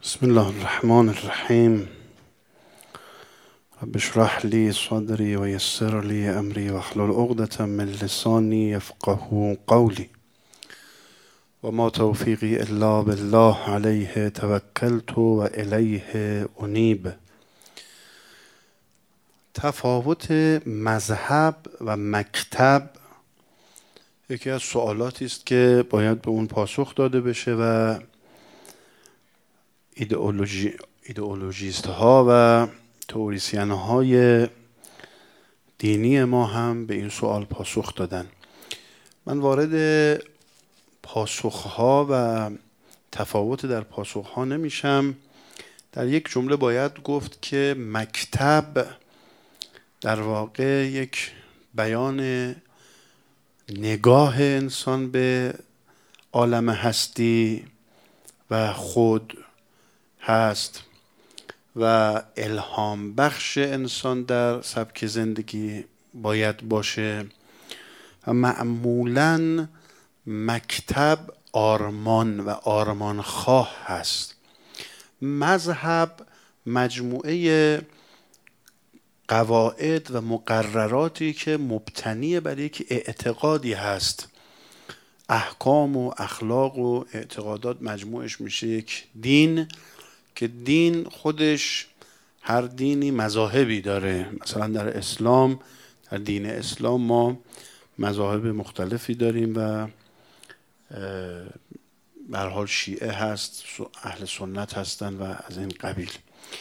بسم الله الرحمن الرحیم. رب اشرح لی صدری و یسر لی امری واحلل عقدة من لسانی یفقهوا قولی و ما توفیقی الا بالله علیه توکلت و الیه انیب. تفاوت مذهب و مکتب یکی از سوالاتی است که باید به اون پاسخ داده بشه و ایدئولوژیست ها و تئوریسین های دینی ما هم به این سوال پاسخ دادن. من وارد پاسخ ها و تفاوت در پاسخ ها نمیشم. در یک جمله باید گفت که مکتب در واقع یک بیان نگاه انسان به عالم هستی و خود هست و الهام بخش انسان در سبک زندگی باید باشه و معمولاً مکتب آرمان و آرمانخواه هست. مذهب مجموعه قواعد و مقرراتی که مبتنی بر یک اعتقادی هست. احکام و اخلاق و اعتقادات مجموعش میشه یک دین که دین خودش هر دینی مذاهبی داره. مثلا در اسلام، در دین اسلام ما مذاهب مختلفی داریم و به هر حال شیعه هست، اهل سنت هستن و از این قبیل.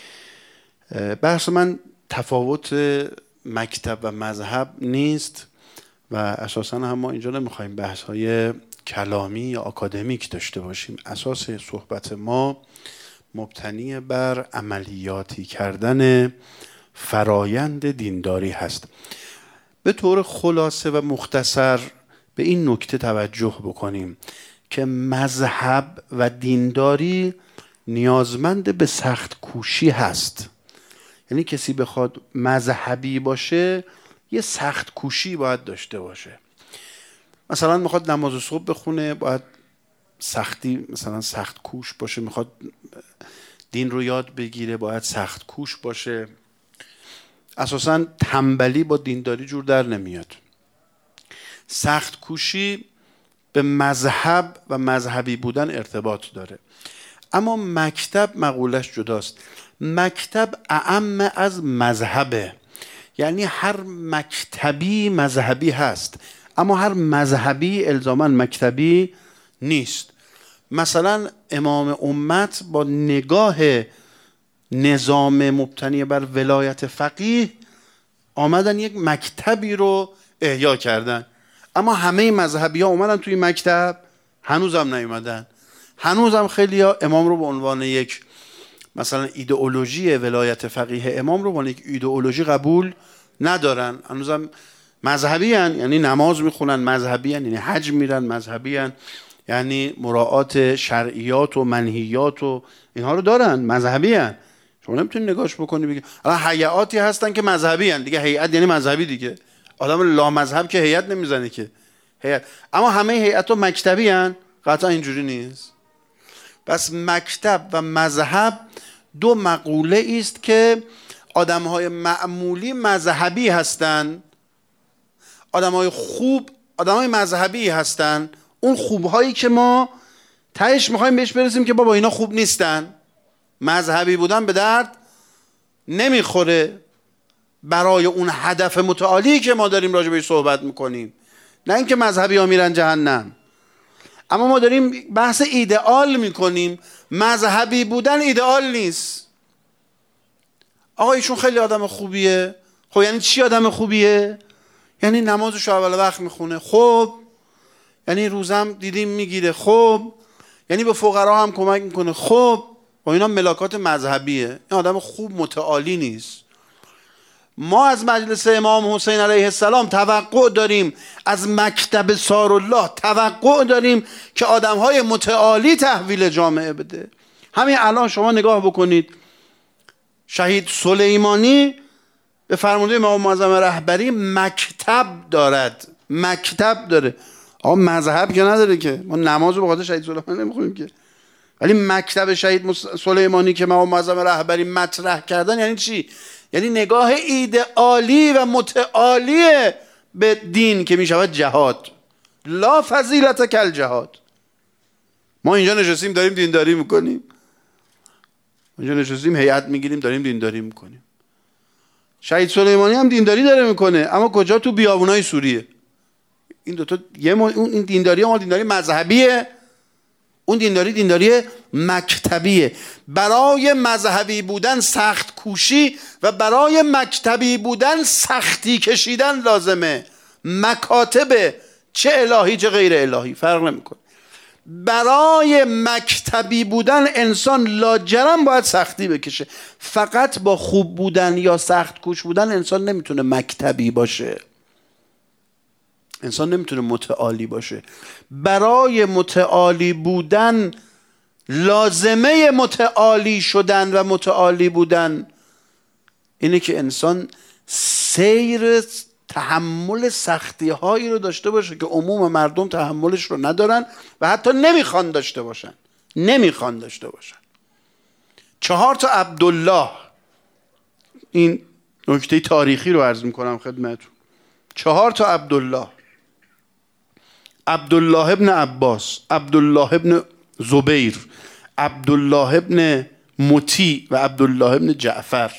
بحث من تفاوت مکتب و مذهب نیست و اساساً هم ما اینجا نمیخوایم بحث های کلامی یا آکادمیک داشته باشیم. اساس صحبت ما مبتنی بر عملیاتی کردن فرایند دینداری هست. به طور خلاصه و مختصر به این نکته توجه بکنیم که مذهب و دینداری نیازمند به سخت کوشی هست. یعنی کسی بخواد مذهبی باشه یه سخت کوشی باید داشته باشه. مثلا میخواد نماز صبح بخونه باید مثلا سخت کوش باشه. میخواد دین رو یاد بگیره باید سخت کوش باشه. اساساً تنبلی با دینداری جور در نمیاد. سخت کوشی به مذهب و مذهبی بودن ارتباط داره. اما مکتب مقولش جداست. مکتب اعم از مذهبه، یعنی هر مکتبی مذهبی هست اما هر مذهبی الزاماً مکتبی نیست. مثلا امام امت با نگاه نظام مبتنی بر ولایت فقیه آمدن یک مکتبی رو احیا کردن، اما همه مذهبی ها اومدن توی مکتب هنوزم نیومدن. هنوزم خیلی ها امام رو به عنوان یک مثلا ایدئولوژی ولایت فقیه امام رو به عنوان یک ایدئولوژی قبول ندارن. هنوزم مذهبی هن، یعنی نماز میخونن، مذهبی هن، یعنی حج میرن، مذهبی هن، یعنی مراعات شرعیات و منهیات و اینها رو دارن، مذهبی هن. شما نمیتونی نگاش بکنی بگی الان هیئاتی هستن که مذهبی هن دیگه. هیئت یعنی مذهبی دیگه. آدم لا مذهب که هیئت نمیزنه که هیئت. اما همه هیئت ها مکتبی هن؟ قطعا اینجوری نیست. پس مکتب و مذهب دو مقوله است که آدم‌های معمولی مذهبی هستن، آدم‌های خوب آدم‌های مذهبی هستن. اون خوب‌هایی که ما تهش می‌خوایم بهش برسیم که بابا اینا خوب نیستن، مذهبی بودن به درد نمیخوره برای اون هدف متعالی که ما داریم راجع بهش صحبت می‌کنیم. نه اینکه مذهبی‌ها میرن جهنم، اما ما داریم بحث ایدئال می‌کنیم. مذهبی بودن ایدئال نیست. آقا ایشون خیلی آدم خوبیه. خب یعنی چی آدم خوبیه؟ یعنی نمازش اول وقت میخونه. خب یعنی روزم دیدیم میگیره. خب یعنی به فقرا هم کمک میکنه. خب و اینا ملاکات مذهبیه. این آدم خوب متعالی نیست. ما از مجلس امام حسین علیه السلام توقع داریم، از مکتب سارالله توقع داریم که آدمهای متعالی تحویل جامعه بده. همین الان شما نگاه بکنید، شهید سلیمانی به فرمانده امام معظم رهبری مکتب دارد. مکتب داره. آقا مذهب که نداره که. ما نماز رو به خاطر شهید سلیمانی نمیخونیم که. ولی مکتب شهید سلیمانی که امام معظم رهبری مطرح کردن یعنی چی؟ یعنی نگاه ایدئالی و متعالی به دین که می شود جهاد. لا فضیلت کل جهاد. ما اینجا نشستیم داریم دینداری میکنیم، اینجا نشستیم هیئت میگیریم داریم دینداری میکنیم. شهید سلیمانی هم دینداری داره میکنه، اما کجا؟ تو بیابونای سوریه. این دوتا این دینداری ما دینداری مذهبیه، اون دینداری مکتبیه. برای مذهبی بودن سخت کوشی و برای مکتبی بودن سختی کشیدن لازمه. مکاتب چه الهی چه غیر الهی فرق نمیکنه. برای مکتبی بودن انسان لاجرم باید سختی بکشه. فقط با خوب بودن یا سخت کوش بودن انسان نمیتونه مکتبی باشه، انسان نمیتونه متعالی باشه. برای متعالی بودن لازمه متعالی شدن و متعالی بودن اینه که انسان سیر تحمل سختی هایی رو داشته باشه که عموم مردم تحملش رو ندارن و حتی نمیخوان داشته باشن. 4 تا عبدالله، این نکته تاریخی رو عرض میکنم خدمتتون. 4 تا عبدالله: عبدالله ابن عباس، عبدالله ابن زبیر، عبدالله ابن مطیع و عبدالله ابن جعفر،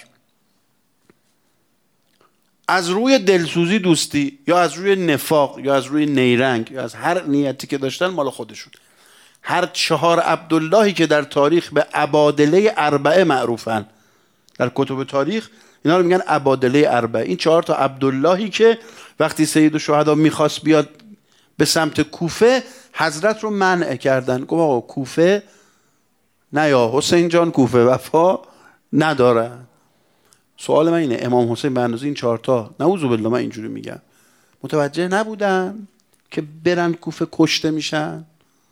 از روی دلسوزی دوستی یا از روی نفاق یا از روی نیرنگ یا از هر نیتی که داشتن مال خودشون. هر 4 عبداللهی که در تاریخ به عبادله اربعه معروفن، در کتب تاریخ اینا رو میگن عبادله اربعه. این 4 تا عبداللهی که وقتی سید الشهدا میخواست بیاد به سمت کوفه، حضرت رو منع کردن. گفت آقا کوفه نه یا حسین جان، کوفه وفا نداره. سوال من اینه، امام حسین به اندازه این 4 تا، نعوذ بالله من اینجوری میگم، متوجه نبودن که برن کوفه کشته میشن؟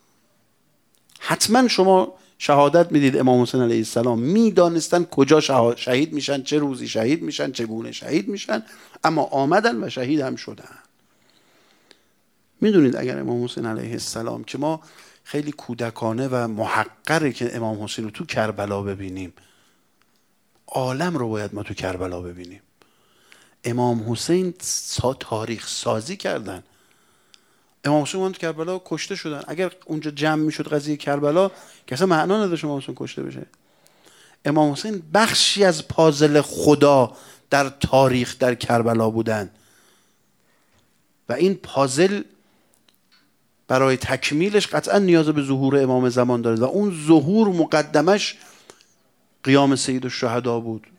حتما شما شهادت میدید امام حسین علیه السلام میدانستن کجا شهید میشن، چه روزی شهید میشن، چگونه شهید میشن، اما آمدن و شهید هم شدن. میدونید اگر امام حسین علیه السلام، که ما خیلی کودکانه و محقره که امام حسین رو تو کربلا ببینیم، عالم رو باید ما تو کربلا ببینیم. امام حسین تاریخ سازی کردن. امام حسین تو کربلا کشته شدن. اگر اونجا جمع میشد قضیه کربلا که اصلا معنا نداشت امام حسین کشته بشه. امام حسین بخشی از پازل خدا در تاریخ در کربلا بودن و این پازل برای تکمیلش قطعا نیاز به ظهور امام زمان داره و اون ظهور مقدمش قیام سید الشهدا بود.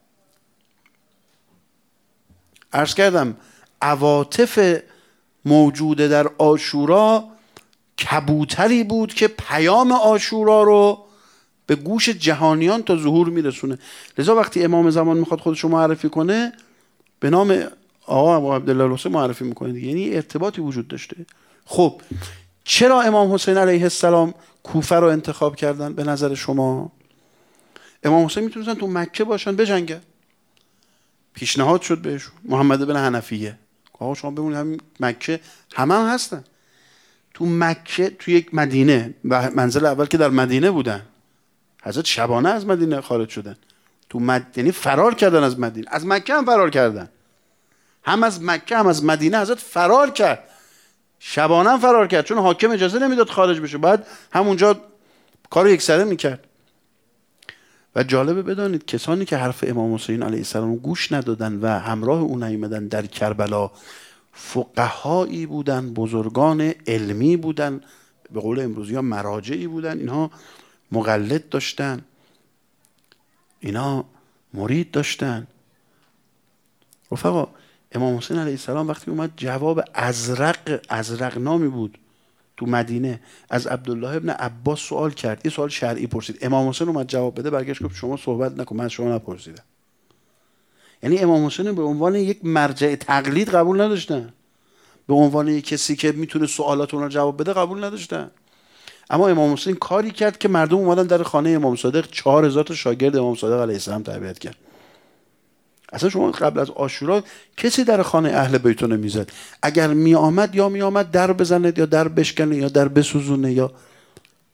عرض کردم عواطف موجوده در عاشورا کبوتری بود که پیام عاشورا رو به گوش جهانیان تا ظهور میرسونه. لذا وقتی امام زمان میخواد خودش رو معرفی کنه به نام آقا ابو عبدالله الحسین معرفی میکنه دیگه، یعنی ارتباطی وجود داشته. خب چرا امام حسین علیه السلام کوفه رو انتخاب کردن به نظر شما؟ امام حسین میتونستن تو مکه باشن بجنگن. پیشنهاد شد بهشون، محمد بن حنفیه، آقا شما بمونید همین مکه، همه هم هستن تو مکه، تو یک مدینه. و منزل اول که در مدینه بودن، حضرت شبانه از مدینه خارج شدن، یعنی فرار کردن از مدینه، از مکه هم فرار کردن، هم از مکه هم از مدینه حضرت فرار کرد، شبانه هم فرار کرد، چون حاکم اجازه نمیداد خارج بشه، بعد همونجا کارو یکسره میکرد. و جالبه بدانید کسانی که حرف امام حسین علیه السلام گوش ندادن و همراه او نیامدن در کربلا، فقهایی بودن، بزرگان علمی بودن، به قول امروزی ها مراجعی بودن. اینها مقلد داشتن، اینا مرید داشتن. رفقا امام حسین علیه السلام وقتی اومد جواب ازرق نامی بود تو مدینه از عبدالله ابن عباس سوال کرد، یه سوال شرعی پرسید، امام حسین اومد جواب بده، برگشت گفت شما صحبت نکن، من شما نپرسیدم. یعنی امام حسین به عنوان یک مرجع تقلید قبول نداشتن، به عنوان یک کسی که میتونه سوالات اون رو جواب بده قبول نداشتن. اما امام حسین کاری کرد که مردم اومدن در خانه امام صادق، 4000 تا شاگرد امام صادق علیه السلام تربیت کرد. اصلا شما قبل از عاشورا کسی در خانه اهل بیت نمیزد. اگر می آمد یا می آمد در بزنه یا در بشکنه یا در بسوزونه یا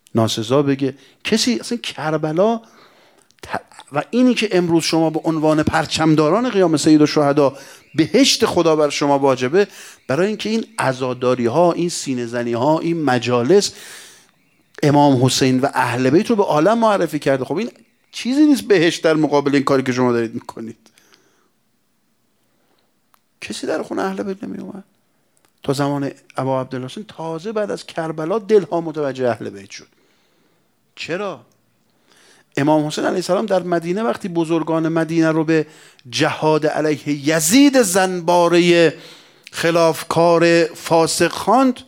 ناسزا بگه. کسی اصلا کربلا و اینی که امروز شما به عنوان پرچمداران قیام سید الشهدا بهشت خدا بر شما واجبه، برای اینکه این عزاداری ها، این سینه زنی ها، این مجالس امام حسین و اهل بیت رو به عالم معرفی کرده. خب این چیزی نیست بهشت در مقابل این کاری که شما دارید میکنید. کسی در خونه اهل بیت نمی اومد تا زمان ابا عبدالحسین. تازه بعد از کربلا دلها متوجه اهل بیت شد. چرا؟ امام حسین علیه السلام در مدینه وقتی بزرگان مدینه رو به جهاد علیه یزید زنباره خلافکار فاسق خواند،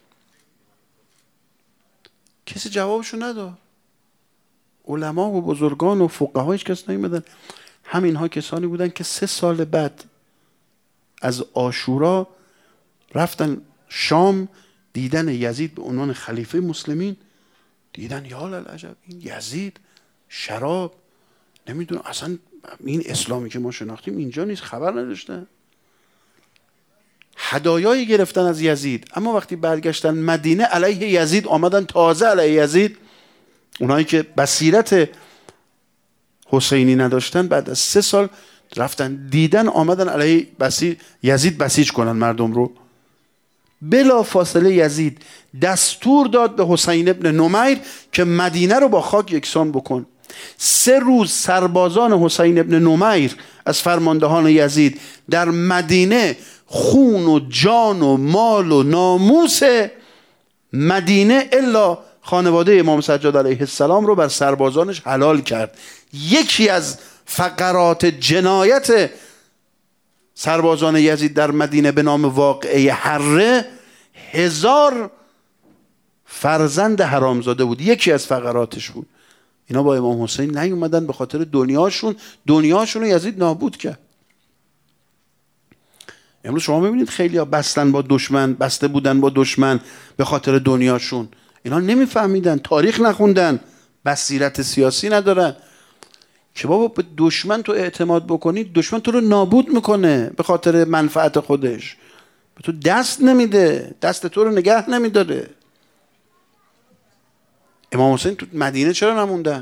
کسی جوابشو نداد. علما و بزرگان و فقها هیچ کس نیومدن. همینها کسانی بودن که 3 سال بعد از عاشورا رفتن شام، دیدن یزید به عنوان خلیفه مسلمین، دیدن یا للعجب این یزید شراب، نمیدونم اصلا این اسلامی که ما شناختیم اینجا نیست، خبر نداشتن. هدایایی گرفتن از یزید، اما وقتی برگشتن مدینه علیه یزید آمدن، تازه علیه یزید. اونایی که بصیرت حسینی نداشتن بعد از 3 سال رفتن دیدن، آمدن علیه یزید بسیج کنن مردم رو. بلا فاصله یزید دستور داد به حسین ابن نمیر که مدینه رو با خاک یکسان بکن. 3 روز سربازان حسین ابن نمیر از فرماندهان یزید در مدینه خون و جان و مال و ناموس مدینه الا خانواده امام سجاد علیه السلام رو بر سربازانش حلال کرد. یکی از فقرات جنایت سربازان یزید در مدینه به نام واقعه حره 1000 فرزند حرامزاده بود. یکی از فقراتش بود. اینا با امام حسین نیومدن به خاطر دنیاشون رو یزید نابود کرد. امروز شما میبینید خیلی ها بسته بودن با دشمن به خاطر دنیاشون. اینا نمیفهمیدن، تاریخ نخوندن، بصیرت سیاسی ندارن که بابا به دشمن تو اعتماد بکنی، دشمن تو رو نابود میکنه به خاطر منفعت خودش، به تو دست نمیده، دست تو رو نگه نمیداره. امام حسین تو مدینه چرا نموندن؟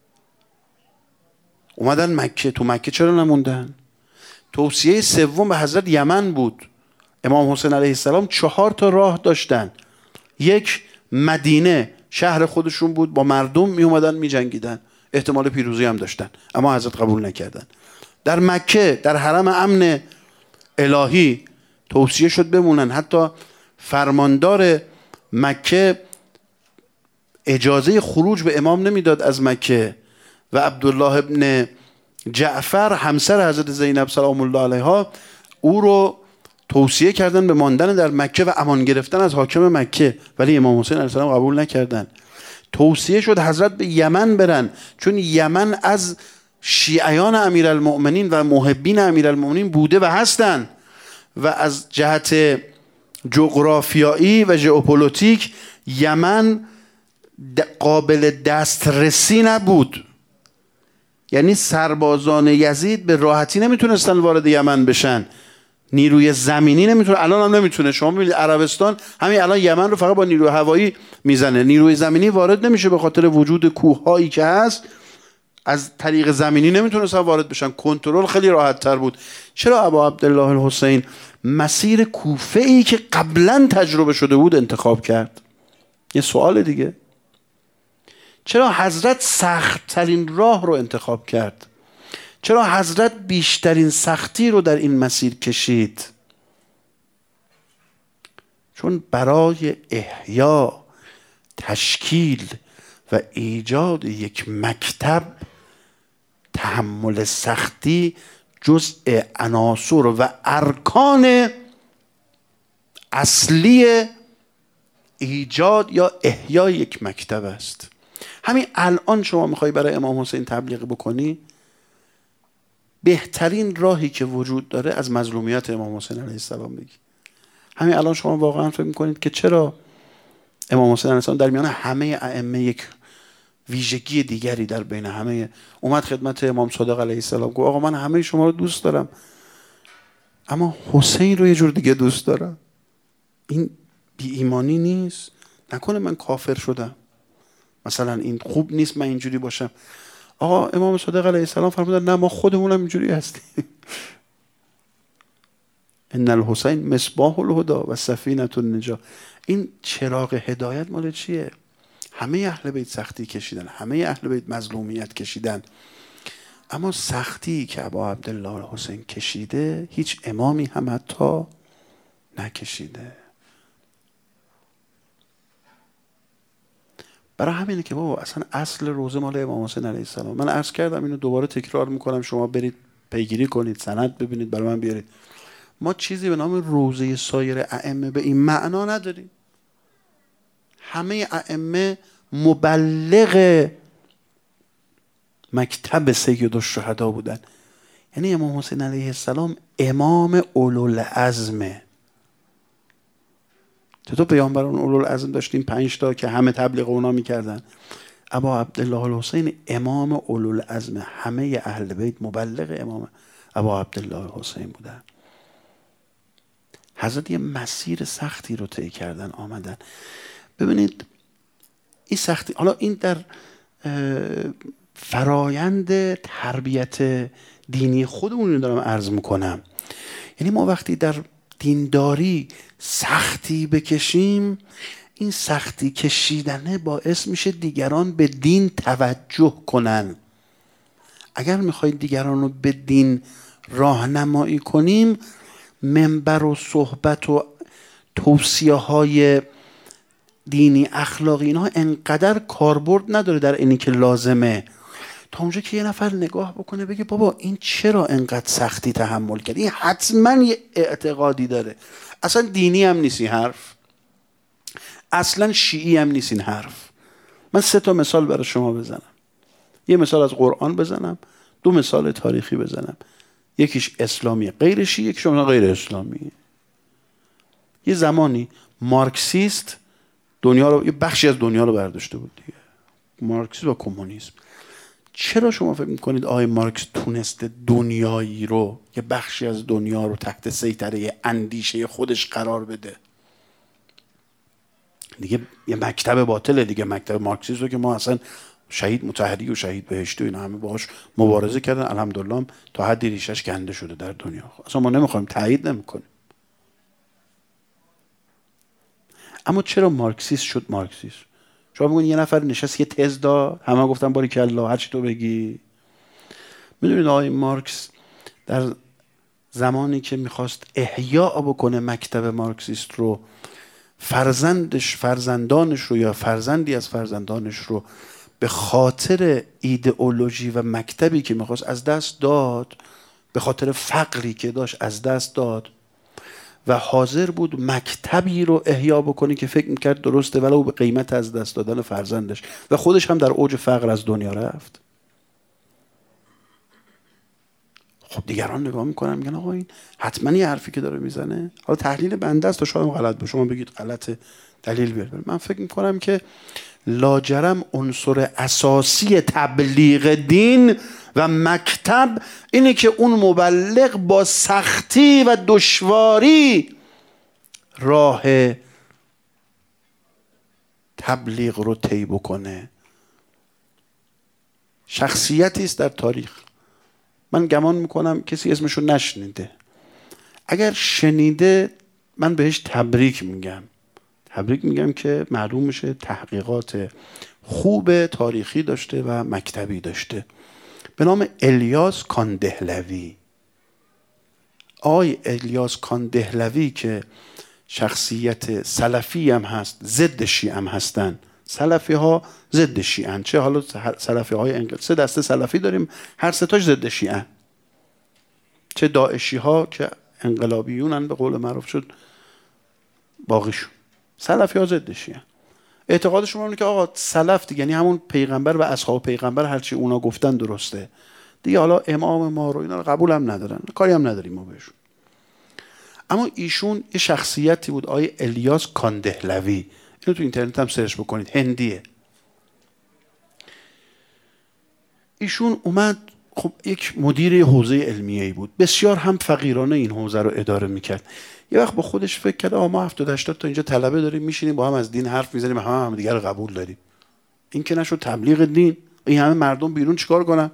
اومدن مکه. تو مکه چرا نموندن؟ توصیه سوم به حضرت یمن بود. امام حسین علیه السلام 4 تا راه داشتن. یک، مدینه شهر خودشون بود، با مردم می اومدن می جنگیدن، احتمال پیروزی هم داشتن، اما حضرت قبول نکردن. در مکه در حرم امن الهی توصیه شد بمونن. حتی فرماندار مکه اجازه خروج به امام نمیداد از مکه و عبدالله ابن جعفر همسر حضرت زینب سلام الله علیها او رو توصیه کردن به ماندن در مکه و امان گرفتن از حاکم مکه، ولی امام حسین علیه السلام قبول نکردن. توصیه شد حضرت به یمن برن، چون یمن از شیعیان امیرالمؤمنین و محبین امیرالمؤمنین بوده و هستن و از جهت جغرافیایی و ژئوپلیتیک یمن قابل دسترسی نبود. یعنی سربازان یزید به راحتی نمیتونستن وارد یمن بشن، نیروی زمینی نمیتونه، الان هم نمیتونه. شما میبینید عربستان همین الان یمن رو فقط با نیروی هوایی میزنه، نیروی زمینی وارد نمیشه به خاطر وجود کوههایی که هست. از طریق زمینی نمیتونستن وارد بشن، کنترل خیلی راحت تر بود. چرا ابا عبدالله الحسین مسیر کوفه ای که قبلا تجربه شده بود انتخاب کرد؟ یه سوال دیگه. چرا حضرت سخت ترین راه رو انتخاب کرد؟ چرا حضرت بیشترین سختی رو در این مسیر کشید؟ چون برای احیا، تشکیل و ایجاد یک مکتب تحمل سختی جزء عناصر و ارکان اصلی ایجاد یا احیا یک مکتب است. همین الان شما میخوای برای امام حسین تبلیغ بکنی، بهترین راهی که وجود داره از مظلومیت امام حسین علیه السلام بگی. همین الان شما واقعا فکر میکنید که چرا امام حسین علیه السلام در میان همه ائمه یک ویژگی دیگری در بین همه اومد خدمت امام صادق علیه السلام گفت آقا من همه شما رو دوست دارم، اما حسین رو یه جور دیگه دوست دارم. این بی ایمانی نیست؟ نکنه من کافر شدم؟ مثلا این خوب نیست من اینجوری باشم. آقا امام صادق علیه السلام فرمودن نه ما خودمونم اینجوری هستیم. ان الحسین مصباح الهدی و سفینه النجا. این چراغ هدایت مال چیه؟ همه اهل بیت سختی کشیدن، همه اهل بیت مظلومیت کشیدن، اما سختی که ابا عبدالله حسین کشیده هیچ امامی هم حتی نکشیده. برای همینه که بابا اصلا اصل روزه مال امام حسین علیه السلام. من عرض کردم، اینو دوباره تکرار میکنم، شما برید پیگیری کنید، سند ببینید، برای من بیارید. ما چیزی به نام روزه سایر ائمه به این معنا نداریم. همه ائمه مبلغ مکتب سید الشهدا بودن. یعنی امام حسین علیه السلام امام اولوالعزمه. چطور پیامبران اولوالعزم داشتیم 5 تا که همه تبلیغ اونا میکردن؟ ابا عبدالله الحسین امام اولوالعزم، همه اهل بیت مبلغ امام ابا عبدالله الحسین بودن. حضرت یه مسیر سختی رو طی کردن، آمدن. ببینید این سختی، حالا این در فرایند تربیت دینی خودمون رو دارم عرض میکنم. یعنی ما وقتی در دینداری سختی بکشیم، این سختی کشیدنه باعث میشه دیگران به دین توجه کنن. اگر میخواید دیگران رو به دین راهنمایی کنیم، منبر و صحبت و توصیه های دینی اخلاقی اینها انقدر کاربرد نداره در اینی که لازمه، تا اونجا که یه نفر نگاه بکنه بگه بابا این چرا انقدر سختی تحمل کرد، این حتما یه اعتقادی داره، اصلا دینی هم نیست این حرف، اصلا شیعی هم نیست این حرف. من 3 تا مثال برای شما بزنم. یه مثال از قرآن بزنم، 2 مثال تاریخی بزنم. یکیش اسلامی غیر شیعی، یکیش غیر اسلامی. یه زمانی مارکسیست دنیا رو، یه بخشی از دنیا رو برداشته بود دیگه، مارکسیسم و کمونیسم. چرا شما فکر میکنید آقای مارکس تونسته دنیایی رو، یه بخشی از دنیا رو تحت سیطره اندیشه خودش قرار بده؟ دیگه یه مکتب باطله دیگه، مکتب مارکسیسم رو که ما اصلا شهید مطهری و شهید بهشتی و اینا همه باهاش مبارزه کردن، الحمدلله تا حدی ریشش کنده شده در دنیا. اصلا ما نمیخوایم، تایید نمیکنیم. اما چرا مارکسیست شد مارکسیست؟ شما بگید یه نفر نشست یه تز داد، همه گفتن باریکالله هر چی تو بگی. میدونید آقای مارکس در زمانی که میخواست احیا بکنه مکتب مارکسیست رو، فرزندانش رو یا فرزندی از فرزندانش رو به خاطر ایدئولوژی و مکتبی که میخواست از دست داد، به خاطر فقری که داشت از دست داد و حاضر بود مکتبی رو احیا بکنه که فکر میکرد درسته ولو به قیمت از دست دادن فرزندش، و خودش هم در اوج فقر از دنیا رفت. خب دیگران نگاه میکنن میگن آقا این حتما یه حرفی که داره میزنه، حالا تحلیل بنده است تا شاید غلط باشه، شما بگید غلطه دلیل بیارید. من فکر میکنم که لاجرم عنصر اساسی تبلیغ دین و مکتب اینه که اون مبلغ با سختی و دشواری راه تبلیغ رو طی بکنه. شخصیتی است در تاریخ، من گمان میکنم کسی اسمشو نشنیده، اگر شنیده من بهش تبریک میگم. تبریک میگم که معلوم میشه تحقیقات خوب تاریخی داشته و مکتبی داشته، به نام الیاس کاندهلوی. آقای الیاس کاندهلوی که شخصیت سلفی هم هست، ضد شیعه هم هستن. سلفی ها ضد شیعه، چه حالا سلفی های انقلاب، 3 دسته سلفی داریم، هر 3 تاش ضد شیعه، چه داعشی ها که انقلابیونن به قول معروف شد باقیشون، سلفی ها ضد شیعه. اعتقادشون اینه که آقا سلف دیگه یعنی همون پیغمبر و اصحاب پیغمبر، هرچی اونا گفتن درسته دیگه، حالا امام ما رو اینا رو قبول هم ندارن، کاری هم نداریم ما بهشون. اما ایشون یه شخصیتی بود، آقای الیاس کاندهلوی، اینو تو اینترنت هم سرچ بکنید، هندیه. ایشون اومد، خب یک مدیر حوزه علمیه‌ای بود، بسیار هم فقیرانه این حوزه رو اداره میکرد. یه وقت با خودش فکر کرد ما 70-80 تا اینجا طلبه داریم، میشینیم با هم از دین حرف میزنیم، هم دیگه رو قبول داریم، این که نشد تبلیغ دین. این همه مردم بیرون چیکار کنن؟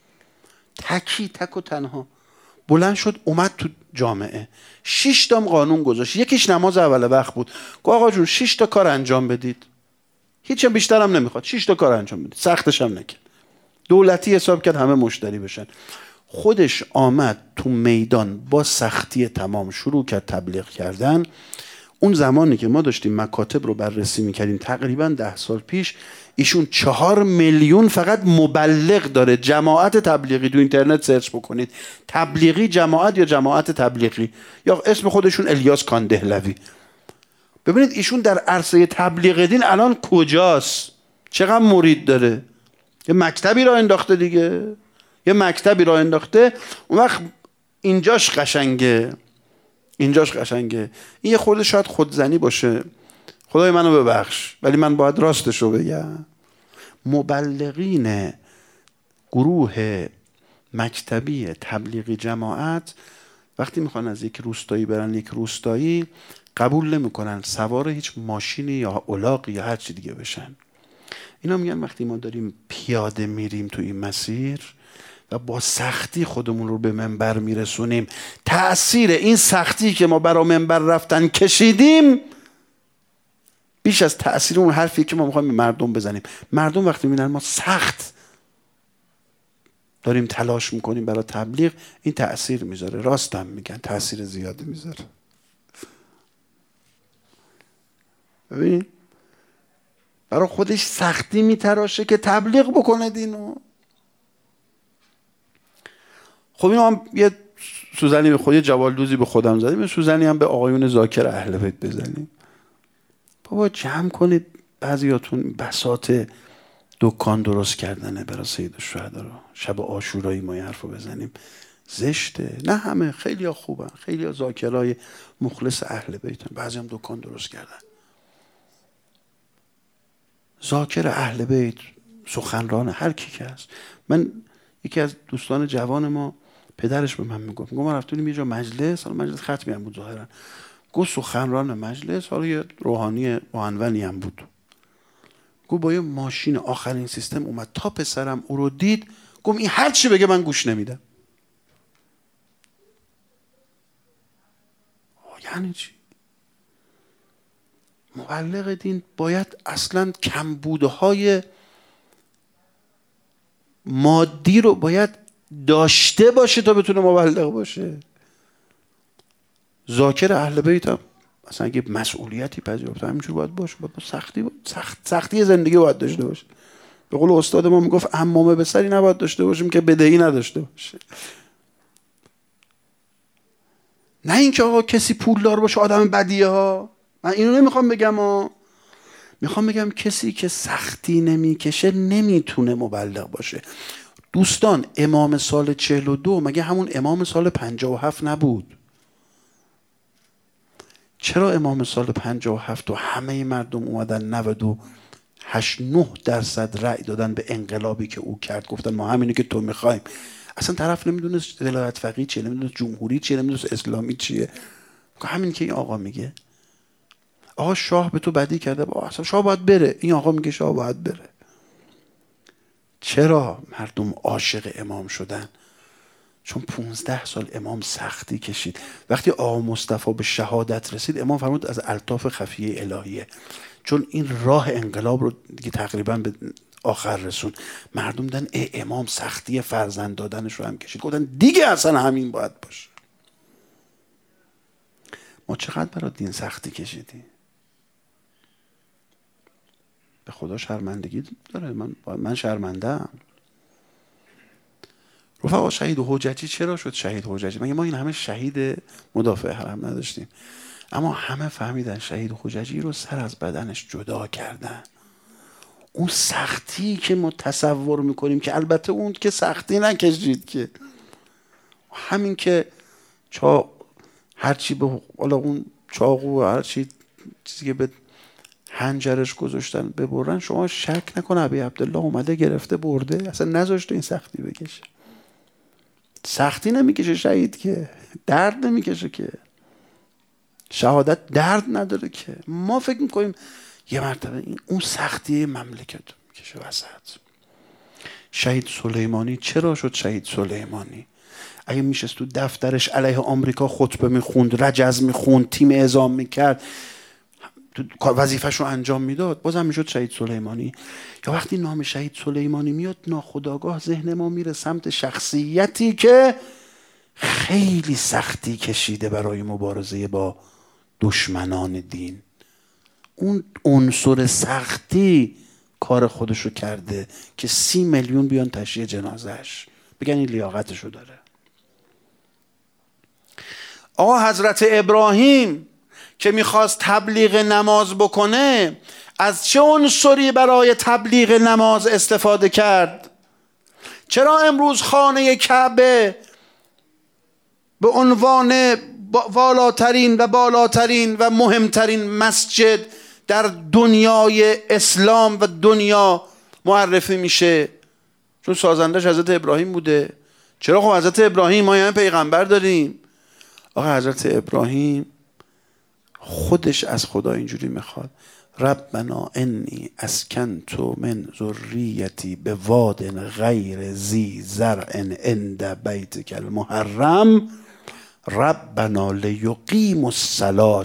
تک و تنها بلند شد اومد تو جامعه، 6 تا قانون گذاشت. یکیش نماز اول وقت بود. گفت آقا جون 6 تا کار انجام بدید، هیچ بیشتر هم نمیخواد، 6 تا کار انجام بدید، سختش هم نکرد. دولتی حساب کرد همه مشتری بشن. خودش آمد تو میدان با سختی تمام شروع کرد تبلیغ کردن. اون زمانی که ما داشتیم مکاتب رو بررسی میکردیم تقریبا 10 سال پیش، ایشون 4 میلیون فقط مبلغ داره. جماعت تبلیغی تو اینترنت سرچ بکنید، تبلیغی جماعت یا جماعت تبلیغی، یا اسم خودشون الیاس کاندهلوی. ببینید ایشون در عرصه تبلیغ دین الان کجاست، چقدر مرید داره. یه مکتبی را انداخته دیگه، یه مکتبی را انداخته. اون وقت اینجاش قشنگه، اینجاش قشنگه. این یه خورده شاید خودزنی باشه، خدای منو ببخش، ولی من باید راستشو بگم. مبلغین گروه مکتبی تبلیغی جماعت وقتی میخوان از یک روستایی برن یک روستایی، قبول نمیکنن سوار هیچ ماشینی یا الاغی یا هر چی دیگه بشن. اینا میگن وقتی ما داریم پیاده میریم تو این مسیر و با سختی خودمون رو به منبر میرسونیم، تأثیر این سختی که ما برای منبر رفتن کشیدیم بیش از تأثیر اون حرفی که ما میخوایم به مردم بزنیم. مردم وقتی میبینن ما سخت داریم تلاش میکنیم برای تبلیغ، این تأثیر میذاره. راست هم میگن، تأثیر زیادی میذاره. ببین برای خودش سختی میتراشه که تبلیغ بکنه دینو. خب اینو هم یه سوزنی به خود، یه جوالدوزی به خودم زدیم، یه سوزنی هم به آقایون ذاکر اهل بیت بزنیم. بابا جمع کنید بعضیاتون بساط دکان درست کردنه برای سید الشهدا رو، شب عاشورایی ما یه حرفو بزنیم. زشته. نه همه، خیلی ها خوبن، خیلی ها ذاکرای مخلص اهل بیتن، بعضی هم دکان درست کردن. ذاکر اهل بیت سخنران هر کی که هست. من یکی از دوستان جوان ما پدرش به من میگفت ما رفتیم یه جا مجلس، حالا مجلس ختمی هم بود ظاهرا، گفت سخنران مجلس، حالا یه روحانی معنونی هم بود، گفت با یه ماشین آخرین سیستم اومد تا پسرم او رو دید، گفت این هر چی بگه من گوش نمیدم. یعنی چی؟ مبلغ دین باید اصلا کمبودهای مادی رو باید داشته باشه تا بتونه مبلغ باشه. ذاکر اهل بیت هم اصلا اگه مسئولیتی پذیرفته همینجور باید باشه، باید سختی زندگی باید داشته باشه. به قول استاد ما میگفت عمامه به سری نباید داشته باشیم که بدهی نداشته باشه. نه اینکه آقا کسی پولدار باشه آدم بدیه ها، من اینو نمیخوام بگم ها. میخوام بگم کسی که سختی نمیکشه نمیتونه مبلغ باشه. دوستان امام سال 42 مگه همون امام سال 57 نبود؟ چرا امام سال 57 و همه مردم اومدن 98-9% رأی دادن به انقلابی که او کرد، گفتن ما همینی که تو میخوایم. اصلا طرف نمیدونست ولایت فقیه چیه، نمیدونست جمهوری چیه، نمیدونست اسلامی چیه. همین که این آقا میگه آقا شاه به تو بدی کرده، با اصلا شاه باید بره، این آقا میگه شاه باید بره. چرا مردم عاشق امام شدن؟ چون 15 سال امام سختی کشید. وقتی آقا مصطفی به شهادت رسید، امام فرمود از الطاف خفیه الهیه، چون این راه انقلاب رو دیگه تقریبا به آخر رسون. مردم دن امام سختی فرزند دادنش رو هم کشید، گفتن دیگه اصلا همین باید باشه. ما چقدر برای دین سختی کشیدیم؟ به خدا شرمندگی داره. من شرمنده‌ام. رفقا شهید حجتی چرا شد شهید حجتی؟ مگه ما این همه شهید مدافع حرم نداشتیم؟ اما همه فهمیدن شهید حجتی رو سر از بدنش جدا کردن. اون سختی که ما تصور میکنیم، که البته اون که سختی نکشید، که همین که هرچی به حالا اون چاقو و هرچی چیزی که به هنجرش گذاشتن ببرن، شما شک نکن ابی عبدالله اومده گرفته برده، اصلا نذاشته این سختی بکشه. سختی نمیکشه شهید، که درد نمیکشه، که شهادت درد نداره. که ما فکر میکنیم یه مرتبه اون سختی مملکت میکشه. میکشه وسط. شهید سلیمانی چرا شد شهید سلیمانی؟ اگه میشست تو دفترش علیه آمریکا خطبه میخوند، رجز میخوند، تیم اعزام میکرد، وظیفه‌ش رو انجام میداد، بازم میشد شهید سلیمانی. یا وقتی نام شهید سلیمانی میاد ناخودآگاه ذهن ما میره سمت شخصیتی که خیلی سختی کشیده برای مبارزه با دشمنان دین. اون عنصر سختی کار خودشو کرده که 30 میلیون بیان تشییع جنازش، بگن این لیاقتشو داره. آقا حضرت ابراهیم که میخواست تبلیغ نماز بکنه، از چه عنصری برای تبلیغ نماز استفاده کرد؟ چرا امروز خانه کعبه به عنوان بالاترین و مهمترین مسجد در دنیای اسلام و دنیا معرفی میشه؟ چون سازندش حضرت ابراهیم بوده. چرا؟ خب حضرت ابراهیم، ما یعنی پیغمبر داریم. آقا حضرت ابراهیم خودش از خدا اینجوری میخواد: ربنا انی اسکنت من ذریتی بواد غیر ذی زرع عند بیتک المحرم ربنا لیقیموا الصلاة.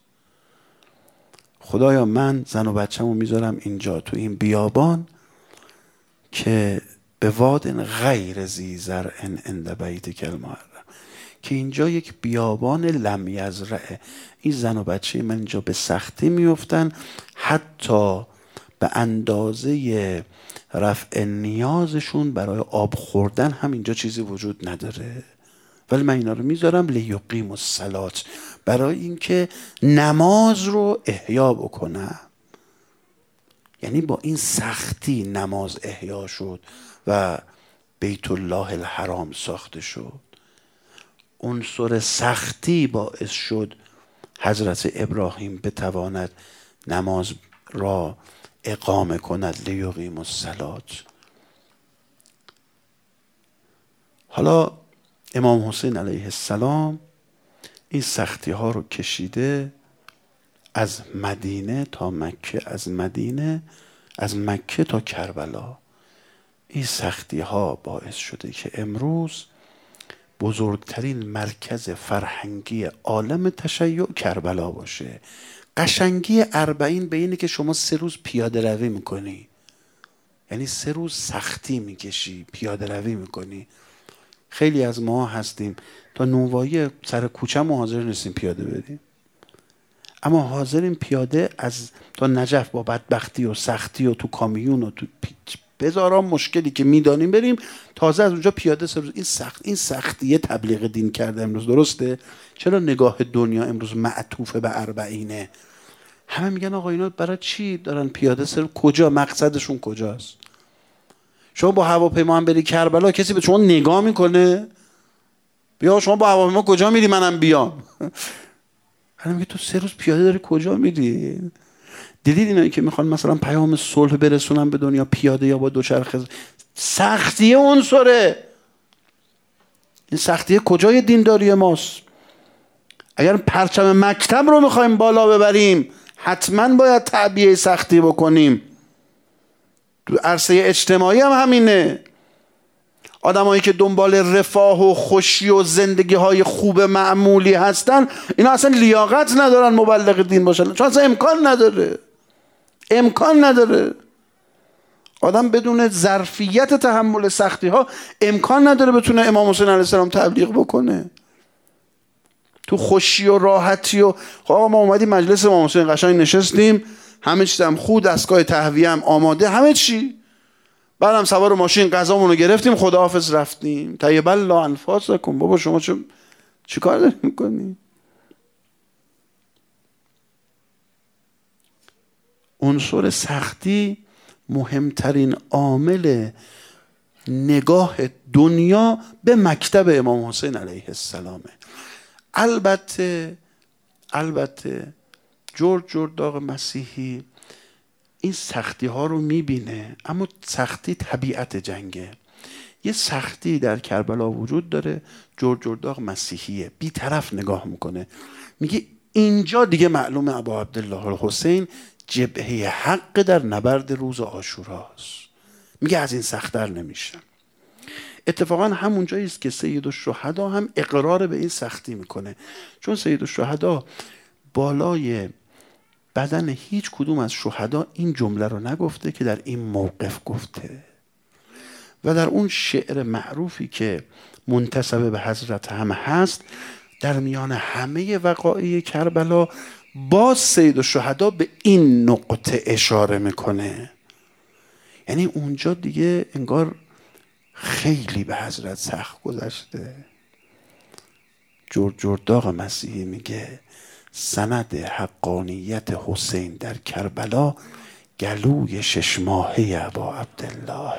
خدایا من زن و بچه‌مو میذارم اینجا تو این بیابان که به واد غیر ذی زرع عند بیتک المحرم، که اینجا یک بیابان لم یزرعه. این زن و بچه من اینجا به سختی میفتن، حتی به اندازه رفع نیازشون برای آب خوردن هم اینجا چیزی وجود نداره، ولی من اینا رو میذارم لیقیموا الصلاة، برای اینکه نماز رو احیا بکنم. یعنی با این سختی نماز احیا شد و بیت الله الحرام ساخته شد. عنصر سختی باعث شد حضرت ابراهیم بتواند نماز را اقامه کند، لیقیموا الصلاة. حالا امام حسین علیه السلام این سختی ها رو کشیده از مدینه تا مکه، از مکه تا کربلا. این سختی ها باعث شده که امروز بزرگترین مرکز فرهنگی عالم تشیع کربلا باشه. قشنگی 40 به اینه که شما 3 روز پیاده روی میکنی، یعنی 3 روز سختی میکشی، پیاده روی میکنی. خیلی از ما هستیم تا نونوایی سر کوچه‌مون حاضر نیستیم پیاده بریم، اما حاضریم پیاده از تا نجف با بدبختی و سختی و تو کامیون و تو بزاران مشکلی که میدانیم بریم، تازه از اونجا پیاده 3 روز. این سختیه تبلیغ دین کرده امروز، درسته؟ چرا نگاه دنیا امروز معطوف به 40؟ همه میگن آقا اینا برای چی دارن پیاده 3 روز؟ کجا مقصدشون کجاست؟ شما با هواپیما هم بری کربلا، کسی به شما نگاه میکنه؟ بیا شما با هواپیما کجا میری منم بیام؟ الان میگه تو 3 روز پیاده داری کجا میری؟ دیدید اینایی که میخوان مثلا پیام صلح برسونن به دنیا پیاده یا با دوچرخه؟ سختیه عنصره. این سختیه کجای دینداری ماست؟ اگر پرچم مکتب رو میخوایم بالا ببریم حتما باید تعبیه سختی بکنیم. تو عرصه اجتماعی هم همینه. آدمایی که دنبال رفاه و خوشی و زندگی های خوب معمولی هستن، اینا اصلا لیاقت ندارن مبلغ دین باشن، چون اصلا امکان نداره. آدم بدون ظرفیت تحمل سختی ها امکان نداره بتونه امام حسین علیه السلام تبلیغ بکنه تو خوشی و راحتی. و آقا ما اومدیم مجلس امام حسین قشنگ نشستیم، همه چیز هم خود، دستگاه تهویه هم آماده، همه چی. بعدم سوار ماشین غذامون رو گرفتیم، خداحافظ رفتیم. طیب الله انفاسکم. بابا شما چی کار داری میکنی؟ عنصر سختی مهمترین عامل نگاه دنیا به مکتب امام حسین علیه السلامه. البته جورج داغ مسیحی این سختی ها رو میبینه، اما سختی طبیعت جنگه. یه سختی در کربلا وجود داره. جورج داغ مسیحیه، بی‌طرف نگاه میکنه، میگه اینجا دیگه معلوم ابا عبدالله الحسین جبهه حق در نبرد روز عاشوراست. میگه از این سخت‌تر نمیشه. اتفاقا همون جایی است که سید الشهدا هم اقرار به این سختی میکنه، چون سید الشهدا بالای بدن هیچ کدوم از شهدا این جمله رو نگفته که در این موقف گفته. و در اون شعر معروفی که منتسب به حضرت هم هست، در میان همه وقایع کربلا باز سید الشهدا به این نقطه اشاره میکنه. یعنی اونجا دیگه انگار خیلی به حضرت سخت گذشته. جرداغ مسیحی میگه سند حقانیت حسین در کربلا گلوی 6 ماهه ابا عبدالله.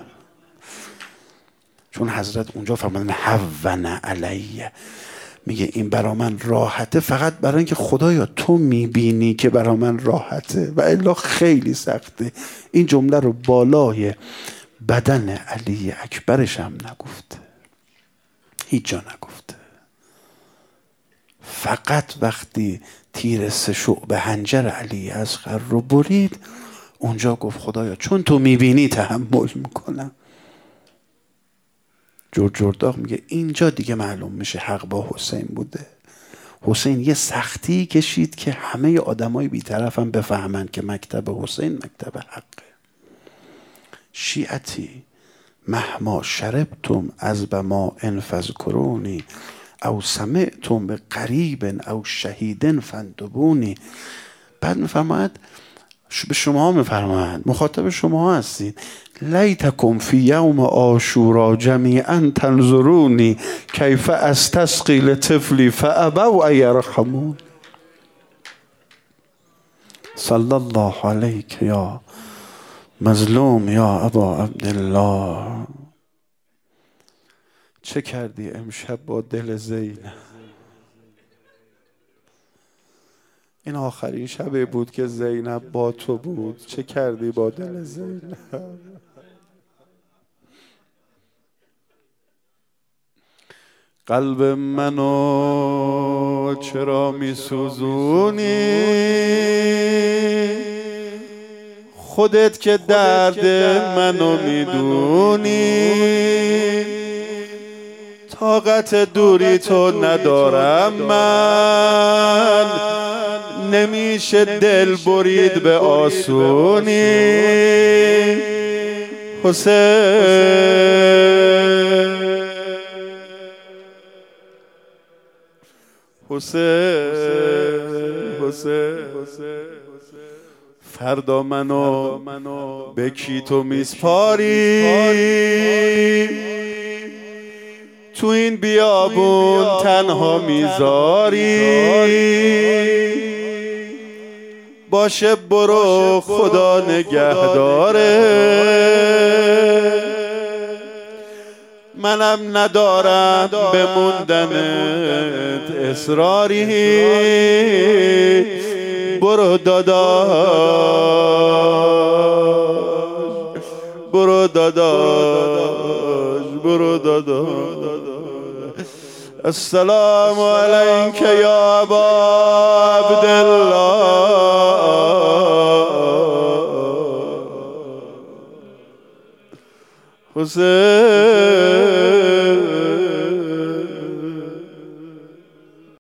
چون حضرت اونجا فرمودن هون علیه، میگه این برا من راحته فقط برای اینکه خدایا تو میبینی که برا من راحته و الا خیلی سخته. این جمله رو بالای بدن علی اکبرش هم نگفته، هیچ جا نگفته. فقط وقتی تیر 3 شعب حنجر علی اصغر رو برید اونجا گفت خدایا چون تو میبینی تحمل میکنم. جرداغ میگه اینجا دیگه معلوم میشه حق با حسین بوده. حسین یه سختی کشید که همه آدمای بی‌طرف هم بفهمن که مکتب حسین مکتب حقه. شیعتی مهما شربتم از بما فاذکرونی او سمعتم به قریب او شهید فندبونی. بعد میفرماید به شما میفرماید، مخاطب شما هستین، لیتکم فی یوم عاشورا جمیعا تنظرونی کیف استسقی لطفلی فابوا ان یرحمون. صلی الله علیک یا مظلوم یا ابا عبدالله. چه کردی امشب با دل زینب؟ این آخرین شبی بود که زینب با تو بود. چه کردی با دل زینب؟ قلب منو چرا می سوزونی؟ خودت که درد منو میدونی. طاقت دوری تو ندارم من، نمیشه دل برید به آسونی. حسین فردا منو به کی تو میسپاری؟ تو این بیابون تنها میذاری؟ باشه برو خدا نگهداره، منم ندارم به موندنت اصراری. برو داداش، برو داداش، برو داداش. السلام علیک یا ابا عبدالله. حسین